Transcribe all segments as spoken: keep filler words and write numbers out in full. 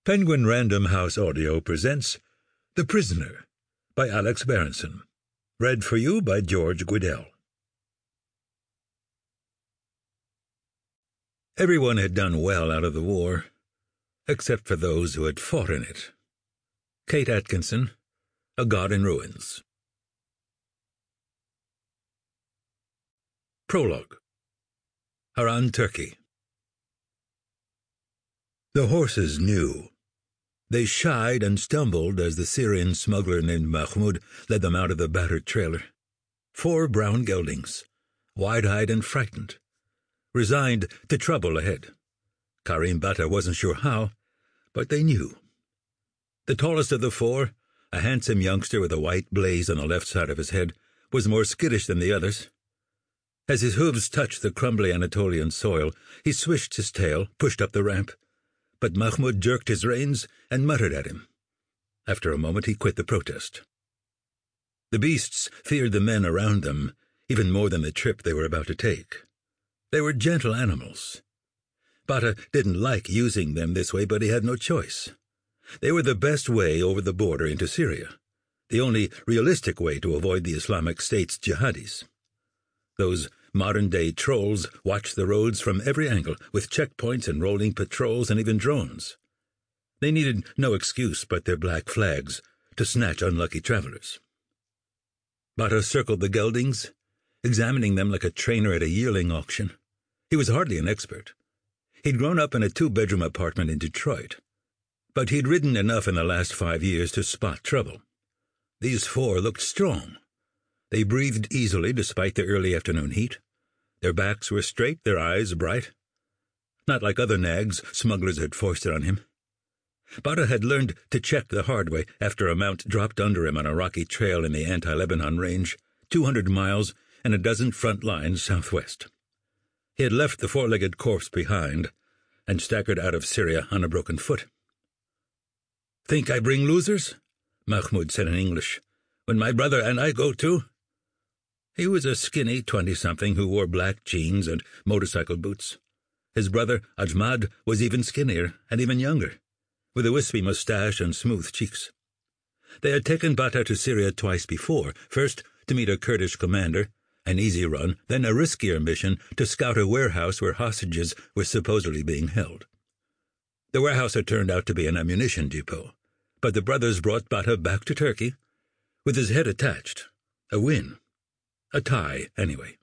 Penguin Random House Audio presents The Prisoner by Alex Berenson. Read for you by George Guidell. Everyone had done well out of the war, except for those who had fought in it. Kate Atkinson, A God in Ruins. Prologue. Harran, Turkey. The horses knew. They shied and stumbled as the Syrian smuggler named Mahmoud led them out of the battered trailer. Four brown geldings, wide-eyed and frightened, resigned to trouble ahead. Karim Bata wasn't sure how, but they knew. The tallest of the four, a handsome youngster with a white blaze on the left side of his head, was more skittish than the others. As his hooves touched the crumbly Anatolian soil, he swished his tail, pushed up the ramp. But Mahmoud jerked his reins and muttered at him. After a moment he quit the protest. The beasts feared the men around them, even more than the trip they were about to take. They were gentle animals. Bata didn't like using them this way, but he had no choice. They were the best way over the border into Syria, the only realistic way to avoid the Islamic State's jihadis. Those modern-day trolls watched the roads from every angle, with checkpoints and rolling patrols and even drones. They needed no excuse but their black flags to snatch unlucky travelers. Bata circled the geldings, examining them like a trainer at a yearling auction. He was hardly an expert. He'd grown up in a two-bedroom apartment in Detroit, but he'd ridden enough in the last five years to spot trouble. These four looked strong. They breathed easily despite the early afternoon heat. Their backs were straight, their eyes bright. Not like other nags smugglers had foisted on him. Bata had learned to check the hard way after a mount dropped under him on a rocky trail in the anti-Lebanon range, two hundred miles and a dozen front lines southwest. He had left the four-legged corpse behind and staggered out of Syria on a broken foot. "Think I bring losers?" Mahmoud said in English. "When my brother and I go too?" He was a skinny twenty-something who wore black jeans and motorcycle boots. His brother, Ajmad, was even skinnier and even younger, with a wispy mustache and smooth cheeks. They had taken Bata to Syria twice before, first to meet a Kurdish commander, an easy run, then a riskier mission to scout a warehouse where hostages were supposedly being held. The warehouse had turned out to be an ammunition depot, but the brothers brought Bata back to Turkey, with his head attached. A win. A tie, anyway.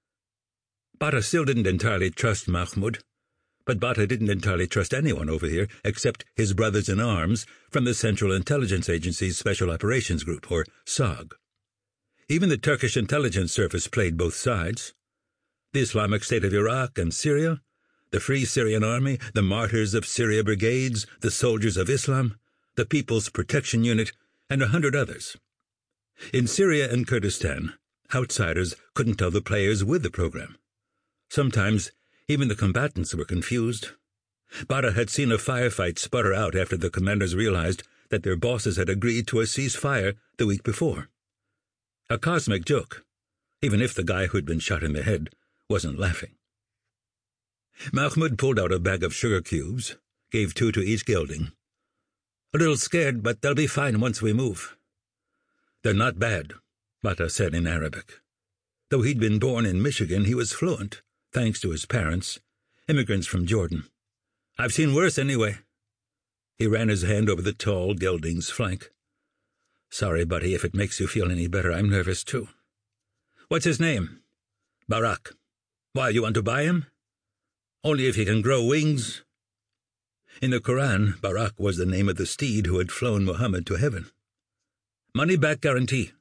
Bata still didn't entirely trust Mahmoud, but Bata didn't entirely trust anyone over here except his brothers-in-arms from the Central Intelligence Agency's Special Operations Group, or S O G. Even the Turkish intelligence service played both sides. The Islamic State of Iraq and Syria, the Free Syrian Army, the Martyrs of Syria Brigades, the Soldiers of Islam, the People's Protection Unit, and a hundred others. In Syria and Kurdistan, outsiders couldn't tell the players with the program. Sometimes even the combatants were confused. Bata had seen a firefight sputter out after the commanders realized that their bosses had agreed to a ceasefire the week before. A cosmic joke, even if the guy who'd been shot in the head wasn't laughing. Mahmoud pulled out a bag of sugar cubes, gave two to each gelding. "A little scared, but they'll be fine once we move." "They're not bad," Bata said in Arabic. Though he'd been born in Michigan, he was fluent, thanks to his parents, immigrants from Jordan. "I've seen worse anyway." He ran his hand over the tall gelding's flank. "Sorry, buddy, if it makes you feel any better. I'm nervous, too." "What's his name?" "Barak." "Why, you want to buy him?" "Only if he can grow wings." In the Quran, Barak was the name of the steed who had flown Muhammad to heaven. "Money-back guarantee."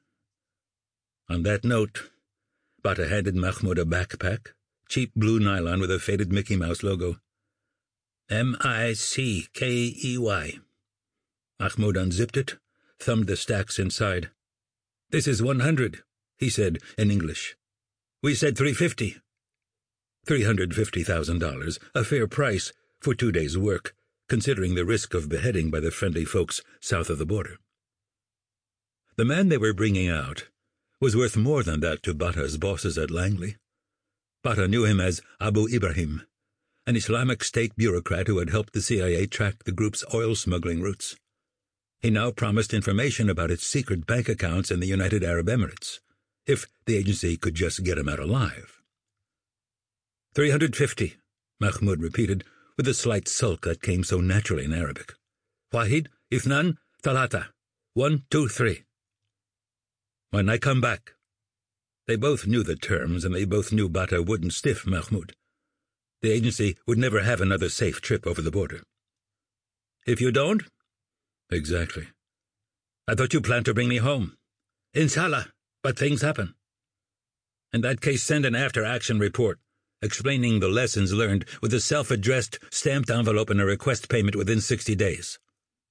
On that note, Bata handed Mahmoud a backpack, cheap blue nylon with a faded Mickey Mouse logo. M I C K E Y. Mahmoud unzipped it, thumbed the stacks inside. "This is one hundred, he said in English. "We said three fifty. Three hundred fifty thousand dollars, a fair price for two days' work, considering the risk of beheading by the friendly folks south of the border. The man they were bringing out was worth more than that to Bata's bosses at Langley. Bata knew him as Abu Ibrahim, an Islamic State bureaucrat who had helped the C I A track the group's oil smuggling routes. He now promised information about its secret bank accounts in the United Arab Emirates, if the agency could just get him out alive. Three hundred fifty, Mahmoud repeated, with a slight sulk that came so naturally in Arabic. Wahid, Ithnan, Thalata. One, two, three. When I come back. They both knew the terms, and they both knew Bata wouldn't stiff Mahmoud. The agency would never have another safe trip over the border. If you don't? Exactly. I thought you planned to bring me home. Inshallah, but things happen. In that case, send an after-action report, explaining the lessons learned with a self-addressed, stamped envelope and a request payment within sixty days.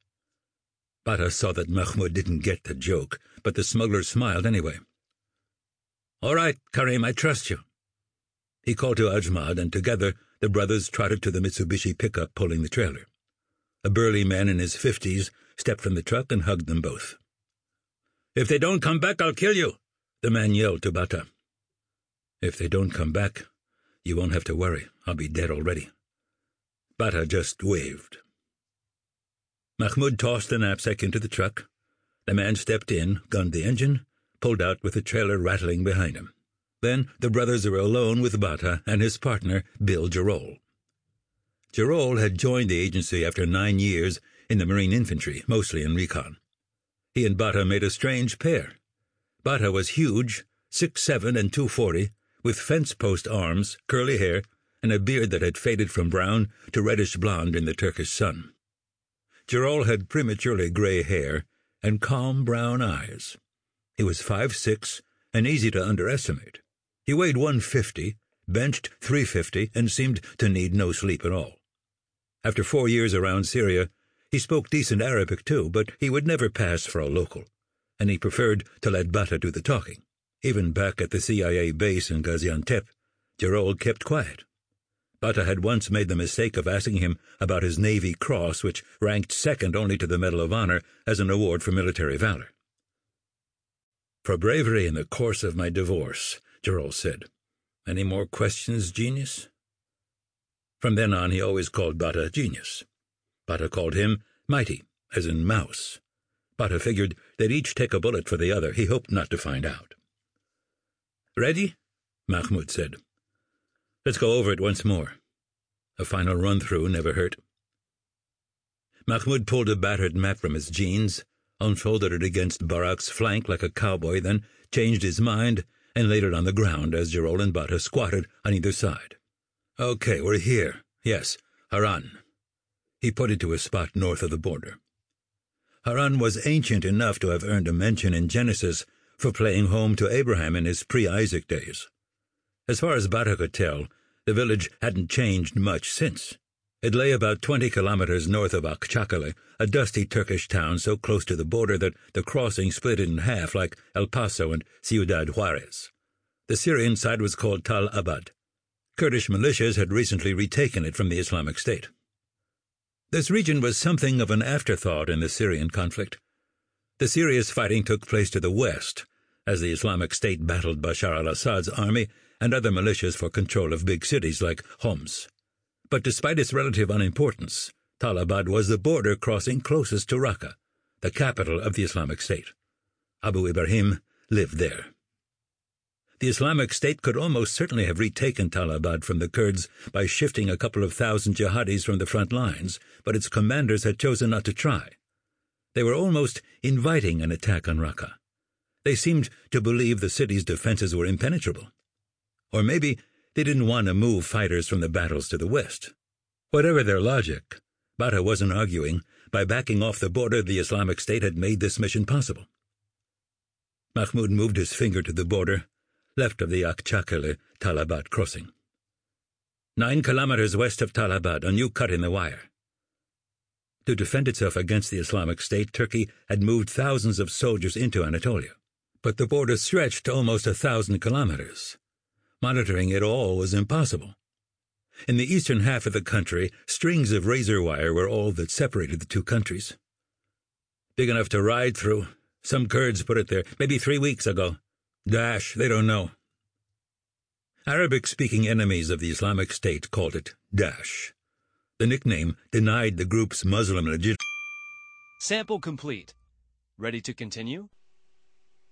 Bata saw that Mahmoud didn't get the joke, but the smuggler smiled anyway. All right, Karim, I trust you. He called to Ajmad, and together the brothers trotted to the Mitsubishi pickup pulling the trailer. A burly man in his fifties stepped from the truck and hugged them both. If they don't come back, I'll kill you, the man yelled to Bata. If they don't come back, you won't have to worry. I'll be dead already. Bata just waved. Mahmoud tossed the knapsack into the truck. The man stepped in, gunned the engine, pulled out with the trailer rattling behind him. Then the brothers were alone with Bata and his partner, Bill Jarol. Jarol had joined the agency after nine years in the Marine Infantry, mostly in recon. He and Bata made a strange pair. Bata was huge, six seven and two forty, with fence-post arms, curly hair, and a beard that had faded from brown to reddish-blonde in the Turkish sun. Jarol had prematurely gray hair and calm brown eyes. He was five six and easy to underestimate. He weighed one fifty, benched three fifty, and seemed to need no sleep at all. After four years around Syria, he spoke decent Arabic too, but he would never pass for a local, and he preferred to let Bata do the talking. Even back at the C I A base in Gaziantep, Jarol kept quiet. Bata had once made the mistake of asking him about his Navy Cross, which ranked second only to the Medal of Honor as an award for military valor. For bravery in the course of my divorce, Jarol said. Any more questions, genius? From then on, he always called Bata genius. Bata called him mighty, as in mouse. Bata figured they'd each take a bullet for the other. He hoped not to find out. Ready? Mahmoud said. Let's go over it once more. A final run-through never hurt. Mahmoud pulled a battered map from his jeans, unfolded it against Barak's flank like a cowboy, then changed his mind and laid it on the ground as Jarol and Bata squatted on either side. Okay, we're here. Yes, Haran. He pointed to a spot north of the border. Haran was ancient enough to have earned a mention in Genesis for playing home to Abraham in his pre-Isaac days. As far as Bata could tell, the village hadn't changed much since. It lay about twenty kilometers north of Akçakale, a dusty Turkish town so close to the border that the crossing split it in half like El Paso and Ciudad Juarez. The Syrian side was called Tal Abad. Kurdish militias had recently retaken it from the Islamic State. This region was something of an afterthought in the Syrian conflict. The serious fighting took place to the west, as the Islamic State battled Bashar al-Assad's army and other militias for control of big cities like Homs. But despite its relative unimportance, Tal Abad was the border crossing closest to Raqqa, the capital of the Islamic State. Abu Ibrahim lived there. The Islamic State could almost certainly have retaken Tal Abad from the Kurds by shifting a couple of thousand jihadis from the front lines, but its commanders had chosen not to try. They were almost inviting an attack on Raqqa. They seemed to believe the city's defenses were impenetrable. Or maybe they didn't want to move fighters from the battles to the west. Whatever their logic, Bata wasn't arguing. By backing off the border, the Islamic State had made this mission possible. Mahmoud moved his finger to the border, left of the Akçakale-Tal Abad crossing. Nine kilometers west of Tal Abad, a new cut in the wire. To defend itself against the Islamic State, Turkey had moved thousands of soldiers into Anatolia. But the border stretched almost a thousand kilometers. Monitoring it all was impossible. In the eastern half of the country, strings of razor wire were all that separated the two countries. Big enough to ride through. Some Kurds put it there, maybe three weeks ago. Dash, they don't know. Arabic-speaking enemies of the Islamic State called it Daesh. The nickname denied the group's Muslim legitimacy. Sample complete. Ready to continue?